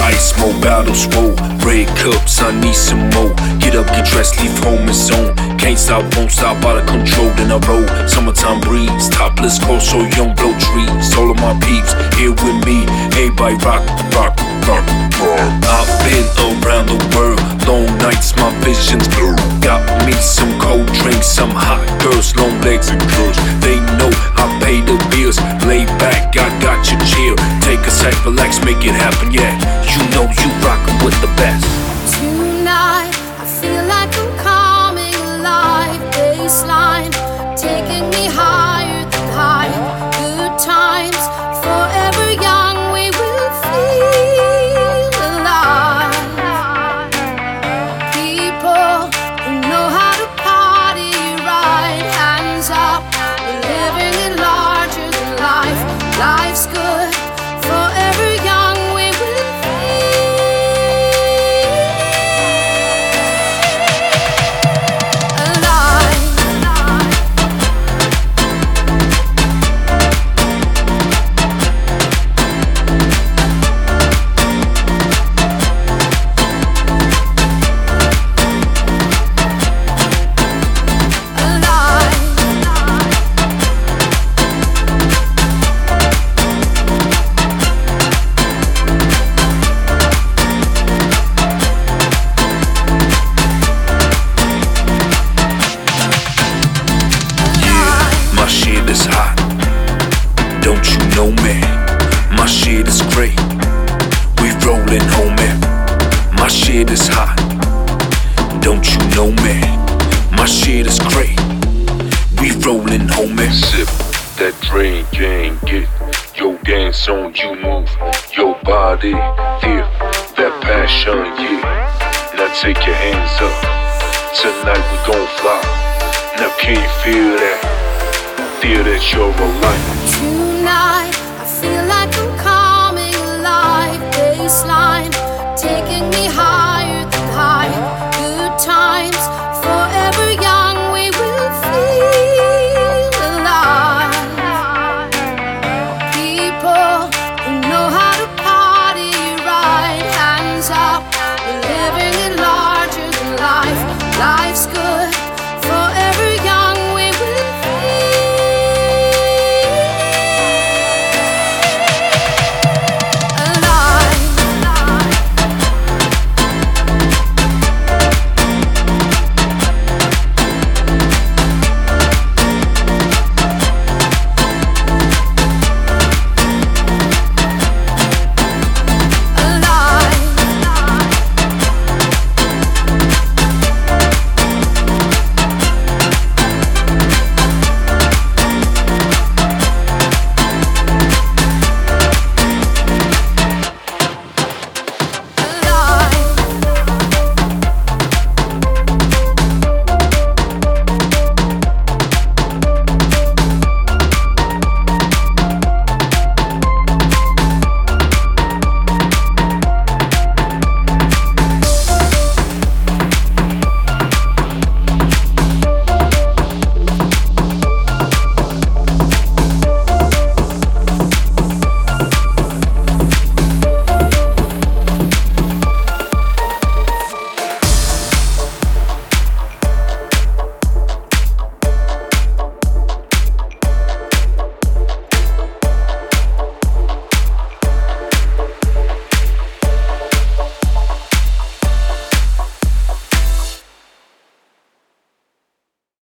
Ice, more bottles, whoa. Red cups, I need some more. Get up, get dressed, leave home in zone. Can't stop, won't stop, out of control, then I roll. Summertime breeze, topless, cold, so young, blow trees. All of my peeps here with me. Everybody rock, rock, rock, rock. I've been around the world, long nights, my vision's blurred. Got me some cold drinks, some hot girls, long legs and curls. They know I pay the bills. Lay back, I got you chill. Take a sec, relax, make it happen, yeah. You know you rockin' with the best. Tonight, I feel like I'm coming alive. Baseline, taking me higher than high. Good times, forever young, we will feel alive. People who know how to party right, hands up. We're living it larger than life. Life's good, forever young, we will Is hot, don't you know me? My shit is great, we rollin' homie. My shit is hot, don't you know me? My shit is great, we rollin' homie. Sip that drink and get your dance on, you move your body, feel that passion, yeah. Now take your hands up, tonight we gon' fly. Now can you feel that? Feel that you're alive.